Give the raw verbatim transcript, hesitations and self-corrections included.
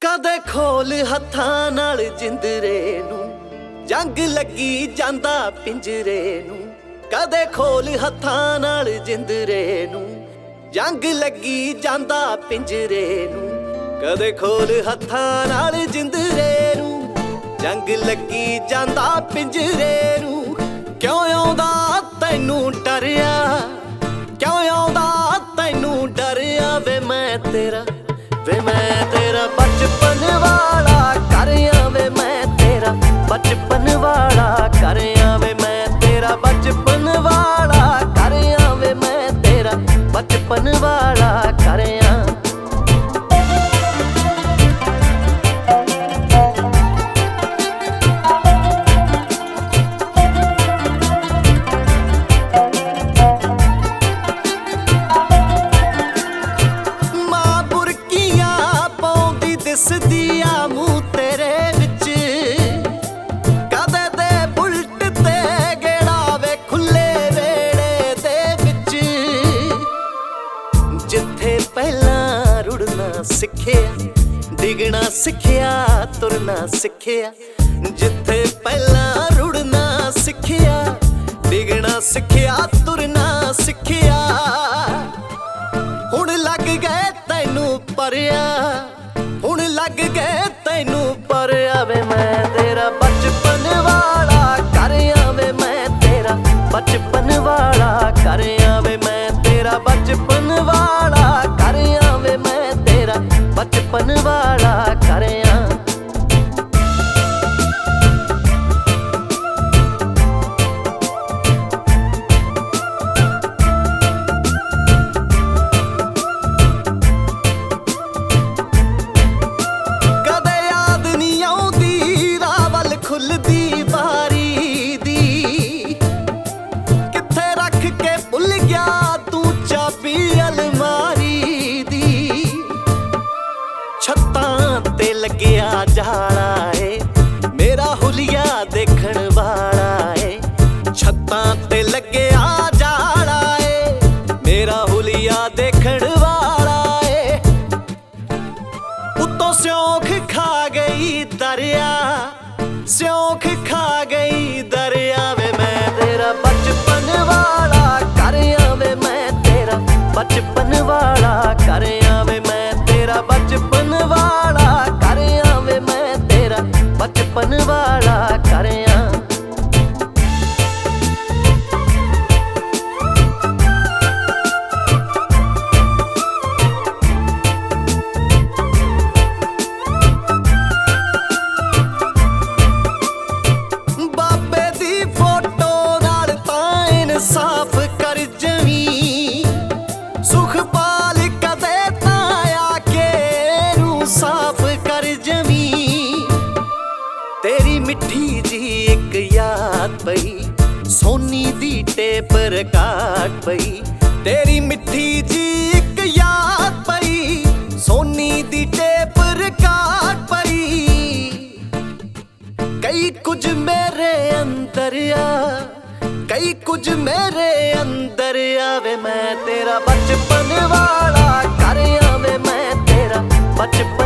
ਕਦੇ ਖੋਲ ਹੱਥਾਂ ਨਾਲ ਜਿੰਦਰੇ ਨੂੰ, ਜੰਗ ਲੱਗੀ ਜਾਂਦਾ ਪਿੰਜਰੇ ਨੂੰ। ਕਦੇ ਖੋਲ ਹੱਥਾਂ ਨਾਲ ਜਿੰਦਰੇ ਨੂੰ, ਜੰਗ ਲੱਗੀ ਜਾਂਦਾ ਪਿੰਜਰੇ ਨੂੰ। ਕਦੇ ਖੋਲ ਹੱਥਾਂ ਨਾਲ ਜਿੰਦਰੇ ਨੂੰ, ਜੰਗ ਲੱਗੀ ਜਾਂਦਾ ਪਿੰਜਰੇ ਨੂੰ। ਕਿਉਂ ਆਉਂਦਾ ਤੈਨੂੰ ਡਰਿਆ, ਕਿਉਂ ਆਉਂਦਾ ਤੈਨੂੰ ਡਰਿਆ ਵੇ ਮੈਂ ਤੇਰਾ, ਵੇ ਮੈਂ ਤੇਰਾ ਬਚਪਨ ਵਾਲਾ ਕਰਿਆ ਵੇ ਮੈਂ ਤੇਰਾ ਬਚਪਨ ਵਾਲਾ ਕਰਿਆ ਵੇ ਮੈਂ ਤੇਰਾ ਬਚਪਨ ਵਾਲਾ ਕਰਿਆ ਵੇ ਮੈਂ ਤੇਰਾ ਬਚਪਨ ਵਾਲਾ ਕਰਿਆ। ਦਿਸਦੀ ਆ ਮੂੰਹ ਤੇਰੇ ਵਿੱਚ, ਕਦੇ ਦੇ ਬੁਲਟ ਤੇ ਗੇੜਾ ਵੇ ਖੁੱਲੇ ਵੇੜੇ ਦੇ ਵਿੱਚ। ਜਿੱਥੇ ਪਹਿਲਾਂ ਰੁੜਨਾ ਸਿੱਖਿਆ, ਡਿੱਗਣਾ ਸਿੱਖਿਆ, ਤੁਰਨਾ ਸਿੱਖਿਆ। ਜਿੱਥੇ ਪਹਿਲਾਂ ਰੁੜਨਾ ਸਿੱਖਿਆ, ਡਿੱਗਣਾ ਸਿੱਖਿਆ, ਤੁਰਨਾ ਸਿੱਖਿਆ। ਹੁਣ ਲੱਗ ਗਏ ਤੈਨੂੰ ਪਰਿਆ, ਹੁਣ ਲੱਗ ਗਏ ਤੈਨੂੰ ਪਰਿਆ ਵੇ ਮੈਂ ਤੇਰਾ ਬਚਪਨ ਵਾਲਾ ਕਰਿਆ ਵੇ ਮੈਂ ਤੇਰਾ ਬਚਪਨ ਵਾਲਾ ਕਰਿਆ ਵੇ ਮੈਂ ਤੇਰਾ ਬਚਪਨ ਵਾਲਾ ਕਰਿਆ ਵੇ ਮੈਂ ਤੇਰਾ ਬਚਪਨ ਵਾਲਾ ਕਰਿਆ। ਖੁੱਲਦੀ ਬਾਰੀ ਦੀ ਕਿੱਥੇ ਰੱਖ ਕੇ ਭੁੱਲ ਗਿਆ ਤੂੰ ਚਾਬੀ ਅਲਮਾਰੀ ਦੀ। ਛੱਤਾਂ ਤੇ ਲੱਗਿਆ ਜਾਲਾ ਏ ਮੇਰਾ ਹੁਲੀਆ ਦੇਖਣ ਵਾਲਾ ਏ। ਛੱਤਾਂ ਤੇ ਲੱਗਿਆ ਜਾਲਾ ਏ ਮੇਰਾ ਹੁਲੀਆ ਦੇਖਣ ਵਾਲਾ ਏ। ਉੱਤੋਂ ਸਿਉਂਖ ਖਾ ਗਈ ਦਰਿਆ, ਸਿਉਂਖ ਖਾ ਗਈ ਦਰਿਆ ਵੇ ਮੈਂ ਤੇਰਾ ਬਚਪਨ ਵਾਲਾ ਕਰਿਆ ਵੇ ਮੈਂ ਤੇਰਾ ਬਚਪਨ ਵਾਲਾ ਕਰਿਆ ਵੇ ਮੈਂ ਤੇਰਾ ਬਚਪਨ ਵਾਲਾ ਕਰਿਆ ਵੇ ਮੈਂ ਤੇਰਾ ਬਚਪਨ ਵਾਲਾ ਕਰਿਆ। ਸਾਫ ਕਰ ਜਵੀਂ ਸੁਖਪਾਲ ਕਦੇ ਤਾਂ ਆ ਕੇ ਨੂੰ ਸਾਫ ਕਰ ਜਵੀਂ। ਤੇਰੀ ਮਿੱਠੀ ਜੀ ਇੱਕ ਯਾਦ ਪਈ ਸੋਨੀ ਦੀ ਟੇਪ ਰਿਕਾਰਡ ਪਈ। ਤੇਰੀ ਮਿੱਠੀ ਜੀ ਇੱਕ ਯਾਦ ਪਈ ਸੋਨੀ ਦੀ ਟੇਪ ਰਿਕਾਰਡ ਪਈ। ਕਈ ਕੁਝ ਮੇਰੇ ਅੰਦਰ ਆ, ਕਈ ਕੁਝ ਮੇਰੇ ਅੰਦਰ ਆਵੇ ਮੈਂ ਤੇਰਾ ਬਚਪਨ ਵਾਲਾ ਕਰਿਆ ਵੇ ਮੈਂ ਤੇਰਾ ਬਚਪਨ